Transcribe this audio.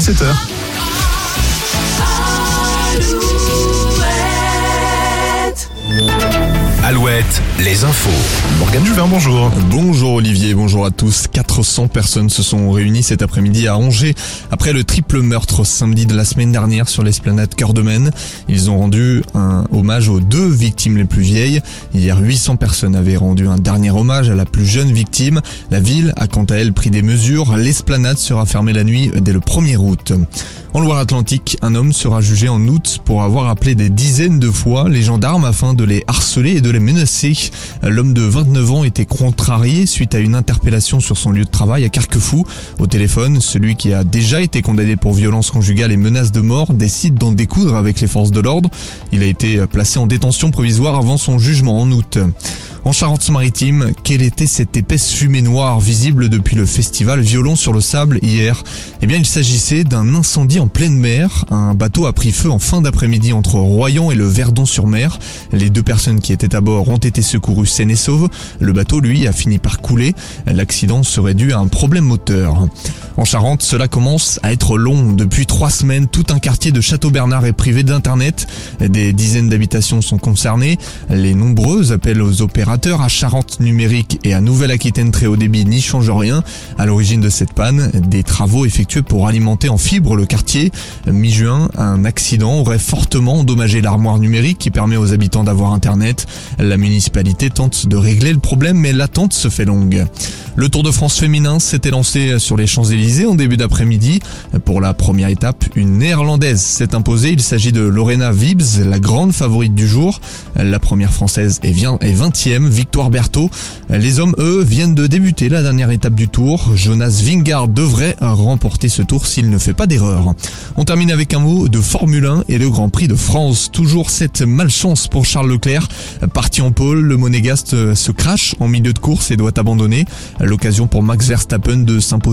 17h. Alouette, les infos. Morgane Juvin, bonjour. Bonjour Olivier, bonjour à tous. 400 personnes se sont réunies cet après-midi à Angers après le triple meurtre samedi de la semaine dernière sur l'esplanade Cœur de Maine. Ils ont rendu un hommage aux 2 victimes les plus vieilles. Hier, 800 personnes avaient rendu un dernier hommage à la plus jeune victime. La ville a quant à elle pris des mesures. L'esplanade sera fermée la nuit dès le 1er août. En Loire-Atlantique, un homme sera jugé en août pour avoir appelé des dizaines de fois les gendarmes afin de les harceler et de les menacer. L'homme de 29 ans était contrarié suite à une interpellation sur son lieu de travail à Carquefou. Au téléphone, celui qui a déjà été condamné pour violence conjugale et menace de mort décide d'en découdre avec les forces de l'ordre. Il a été placé en détention provisoire avant son jugement en août. En Charente-Maritime, quelle était cette épaisse fumée noire visible depuis le festival Violon sur le sable hier? Eh bien, il s'agissait d'un incendie en pleine mer. Un bateau a pris feu en fin d'après-midi entre Royan et le Verdon-sur-Mer. Les 2 personnes qui étaient à bord ont été secourues saines et sauves. Le bateau, lui, a fini par couler. L'accident serait dû à un problème moteur. En Charente, cela commence à être long. Depuis 3 semaines, tout un quartier de Château-Bernard est privé d'internet. Des dizaines d'habitations sont concernées. Les nombreux appels aux opérateurs à Charente Numérique et à Nouvelle-Aquitaine très haut débit n'y changent rien. À l'origine de cette panne, des travaux effectués pour alimenter en fibre le quartier. Mi-juin, un accident aurait fortement endommagé l'armoire numérique qui permet aux habitants d'avoir internet. La municipalité tente de régler le problème, mais l'attente se fait longue. Le Tour de France féminin s'était lancé sur les Champs-Élysées en début d'après-midi. Pour la première étape, une néerlandaise s'est imposée. Il s'agit de Lorena Wiebes, la grande favorite du jour. La première française est 20e, Victoire Berthaud. Les hommes, eux, viennent de débuter la dernière étape du Tour. Jonas Vingegaard devrait remporter ce Tour s'il ne fait pas d'erreur. On termine avec un mot de Formule 1 et le Grand Prix de France. Toujours cette malchance pour Charles Leclerc. Parti en pôle, le monégasque se crache en milieu de course et doit abandonner. L'occasion pour Max Verstappen de s'imposer